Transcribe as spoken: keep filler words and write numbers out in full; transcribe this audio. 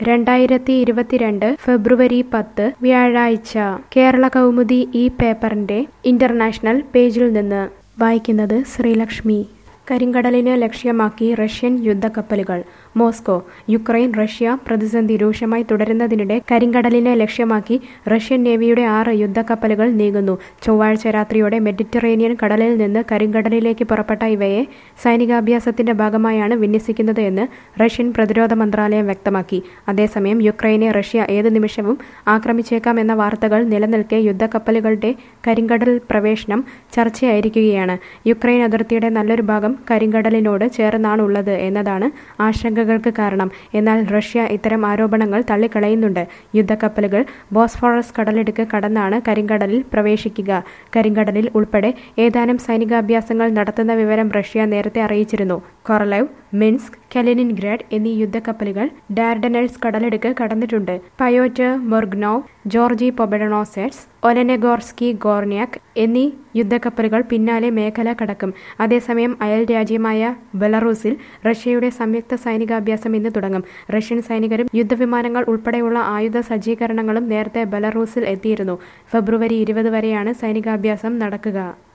രണ്ടായിരത്തി ഇരുപത്തിരണ്ട് ഫെബ്രുവരി പത്ത് വ്യാഴാഴ്ച കേരള കൗമുദി ഈ പേപ്പറിന്റെ ഇന്റർനാഷണൽ പേജിൽ നിന്ന് വായിക്കുന്നത് ശ്രീലക്ഷ്മി. കരിങ്കടലിനെ ലക്ഷ്യമാക്കി റഷ്യൻ യുദ്ധക്കപ്പലുകൾ. മോസ്കോ. യുക്രൈൻ റഷ്യ പ്രതിസന്ധി രൂക്ഷമായി തുടരുന്നതിനിടെ കരിങ്കടലിനെ ലക്ഷ്യമാക്കി റഷ്യൻ നേവിയുടെ ആറ് യുദ്ധക്കപ്പലുകൾ നീങ്ങുന്നു. ചൊവ്വാഴ്ച രാത്രിയോടെ മെഡിറ്ററേനിയൻ കടലിൽ നിന്ന് കരിങ്കടലിലേക്ക് പുറപ്പെട്ട ഇവയെ സൈനികാഭ്യാസത്തിന്റെ ഭാഗമായാണ് വിന്യസിക്കുന്നത് എന്ന് റഷ്യൻ പ്രതിരോധ മന്ത്രാലയം വ്യക്തമാക്കി. അതേസമയം യുക്രൈനെ റഷ്യ ഏത് നിമിഷവും ആക്രമിച്ചേക്കാമെന്ന വാർത്തകൾ നിലനിൽക്കെ യുദ്ധക്കപ്പലുകളുടെ കരിങ്കടൽ പ്രവേശനം ചർച്ചയായിരിക്കുകയാണ്. യുക്രൈൻ അതിർത്തിയുടെ നല്ലൊരു ഭാഗം കരിങ്കടലിനോട് ചേർന്നാണുള്ളത് എന്നതാണ് ആശങ്കകൾക്ക് കാരണം. എന്നാൽ റഷ്യ ഇത്തരം ആരോപണങ്ങൾ തള്ളിക്കളയുന്നുണ്ട്. യുദ്ധക്കപ്പലുകൾ ബോസ്ഫോറസ് കടലിടുക്ക് കടന്നാണ് കരിങ്കടലിൽ പ്രവേശിക്കുക. കരിങ്കടലിൽ ഉൾപ്പെടെ ഏതാനും സൈനികാഭ്യാസങ്ങൾ നടത്തുന്ന വിവരം റഷ്യ നേരത്തെ അറിയിച്ചിരുന്നു. കൊറലെവ്, മിൻസ്ക്, കലിനിൻഗ്രാഡ് എന്നീ യുദ്ധക്കപ്പലുകൾ ഡാർഡനൽസ് കടലിടുക്ക് കടന്നിട്ടുണ്ട്. പയോറ്റർ മൊർഗ്നോവ്, ജോർജി പൊബഡനോസെറ്റ്സ്, ഒലെനെഗോർസ്കി ഗോർണ്യാക് എന്നീ യുദ്ധക്കപ്പലുകൾ പിന്നാലെ മേഖല കടക്കും. അതേസമയം അയൽ രാജ്യമായ ബെലറൂസിൽ റഷ്യയുടെ സംയുക്ത സൈനികാഭ്യാസം ഇന്ന് തുടങ്ങും. റഷ്യൻ സൈനികരും യുദ്ധവിമാനങ്ങൾ ഉൾപ്പെടെയുള്ള ആയുധ സജ്ജീകരണങ്ങളും നേരത്തെ ബെലറൂസിൽ എത്തിയിരുന്നു. ഫെബ്രുവരി ഇരുപത് വരെയാണ് സൈനികാഭ്യാസം നടക്കുക.